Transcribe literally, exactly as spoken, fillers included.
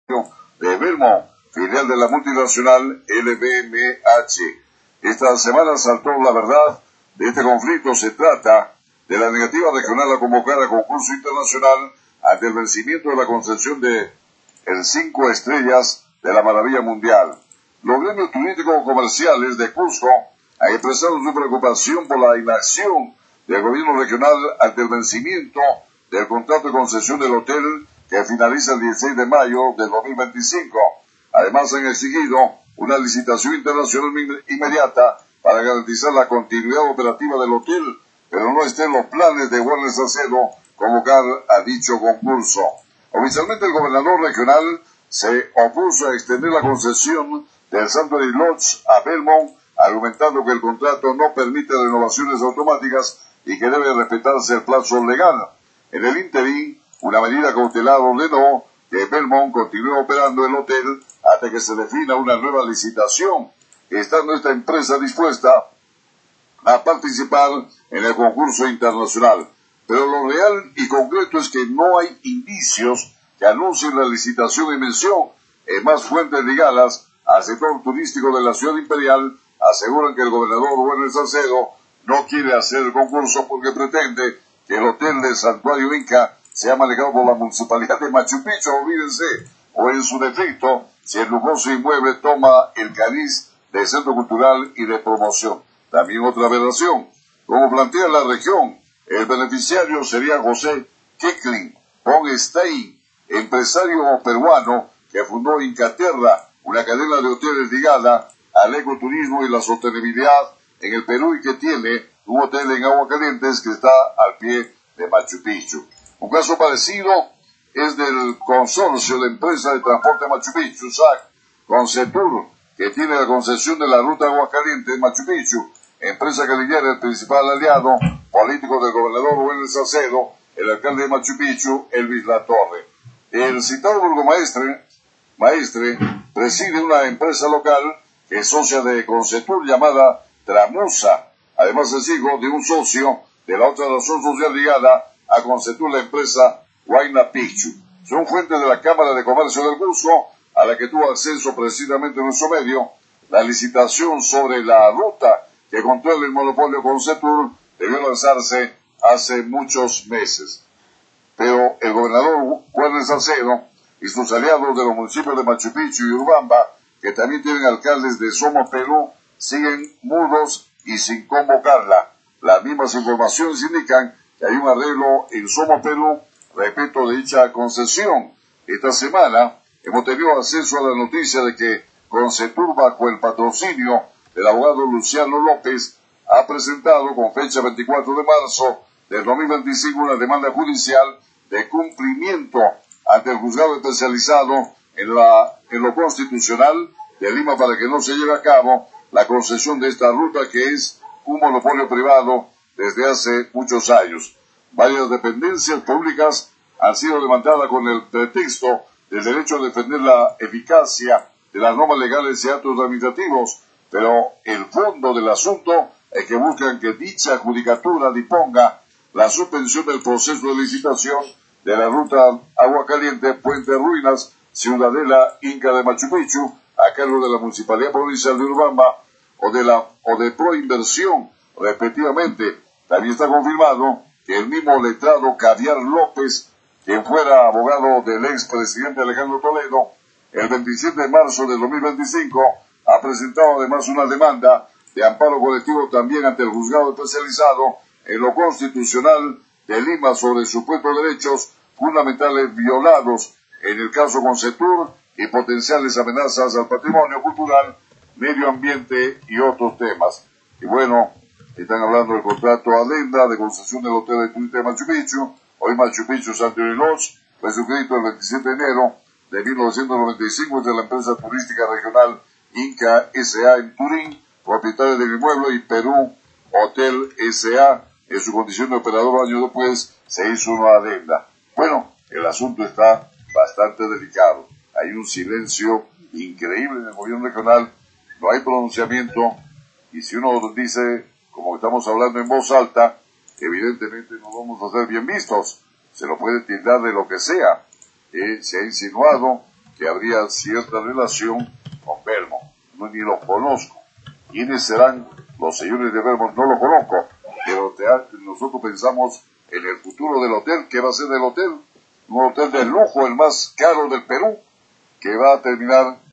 de Belmont, filial de la multinacional L V M H. Esta semana saltó la verdad de este conflicto. Se trata de la negativa regional a convocar a concurso internacional ante el vencimiento de la concesión de el cinco estrellas de la maravilla mundial. Los gremios turísticos comerciales de Cusco han expresado su preocupación por la inacción del gobierno regional ante el vencimiento del contrato de concesión del hotel que finaliza el dieciséis de mayo del dos mil veinticinco. Además, han exigido una licitación internacional inmediata para garantizar la continuidad operativa del hotel, pero no está en los planes de Werner Salcedo convocar a dicho concurso. Oficialmente, el gobernador regional se opuso a extender la concesión del Sanctuary Lodge a Belmont, argumentando que el contrato no permite renovaciones automáticas y que debe respetarse el plazo legal. En el interín, una medida cautelar ordenó que Belmont continúe operando el hotel hasta que se defina una nueva licitación, estando esta empresa dispuesta a participar en el concurso internacional. Pero lo real y concreto es que no hay indicios que anuncien la licitación en mención. En más fuentes ligadas al sector turístico de la ciudad imperial aseguran que el gobernador Werner Salcedo no quiere hacer el concurso porque pretende que el hotel del Santuario Inca sea manejado por la municipalidad de Machu Picchu, olvídense, o en su defecto, si el lujoso inmueble toma el cariz de centro cultural y de promoción. También otra aberración, como plantea la región, el beneficiario sería José Keklin Bonstein, empresario peruano que fundó Incaterra, una cadena de hoteles ligada al ecoturismo y la sostenibilidad en el Perú y que tiene un hotel en Aguascalientes que está al pie de Machu Picchu. Un caso parecido es del consorcio de empresas de transporte Machu Picchu, S A C, Concetur, que tiene la concesión de la ruta Aguascalientes-Machu Picchu, empresa que lidera el principal aliado político del gobernador Werner Salcedo, el alcalde de Machu Picchu, Elvis Latorre. El citado burgomaestre maestre preside una empresa local que es socia de Concetur llamada Tramusa. Además es hijo de un socio de la otra razón social ligada a Concetur, la empresa Huayna Picchu. Son fuentes de la Cámara de Comercio del Cusco, a la que tuvo acceso precisamente nuestro medio. La licitación sobre la ruta que controla el monopolio Concetur debió lanzarse hace muchos meses. Pero el gobernador Werner Salcedo y sus aliados de los municipios de Machu Picchu y Urubamba, que también tienen alcaldes de Somos Perú, siguen mudos y sin convocarla. Las mismas informaciones indican que hay un arreglo en Somos Perú respecto de dicha concesión. Esta semana hemos tenido acceso a la noticia de que Concetur, bajo el patrocinio del abogado Luciano López, ha presentado con fecha veinticuatro de marzo del dos mil veinticinco una demanda judicial de cumplimiento ante el juzgado especializado en, la, en lo constitucional de Lima para que no se lleve a cabo la concesión de esta ruta, que es un monopolio privado desde hace muchos años. Varias dependencias públicas han sido levantadas con el pretexto del derecho a defender la eficacia de las normas legales y actos administrativos, pero el fondo del asunto es que buscan que dicha adjudicatura disponga la suspensión del proceso de licitación de la ruta Agua Caliente, Puente Ruinas, Ciudadela Inca de Machu Picchu, a cargo de la Municipalidad Provincial de Urubamba o de la o de Proinversión, respectivamente. También está confirmado que el mismo letrado Caviar López, quien fuera abogado del expresidente Alejandro Toledo, el veintisiete de marzo del dos mil veinticinco, ha presentado además una demanda de amparo colectivo también ante el juzgado especializado en lo constitucional de Lima sobre supuestos derechos fundamentales violados en el caso Concetur y potenciales amenazas al patrimonio cultural, medio ambiente y otros temas. Y bueno, están hablando del contrato Adenda de concesión del hotel de turismo de Machu Picchu. Hoy Machu Picchu Sanctuary Lodge fue suscrito el veintisiete de enero de mil novecientos noventa y cinco entre la empresa turística regional Inca S A en Turín, propietaria del inmueble, y Perú Hotel S A en su condición de operador. Años después se hizo una adenda. Bueno, el asunto está bastante delicado. Hay un silencio increíble en el gobierno regional, no hay pronunciamiento, y si uno dice, como estamos hablando en voz alta, evidentemente no vamos a ser bien vistos. Se lo puede tildar de lo que sea. Eh, se ha insinuado que habría cierta relación con Vermont. No, ni los conozco. ¿Quiénes serán los señores de Vermont? No lo conozco, pero te, nosotros pensamos en el futuro del hotel. ¿Qué va a ser del hotel? Un hotel de lujo, el más caro del Perú, que va a terminar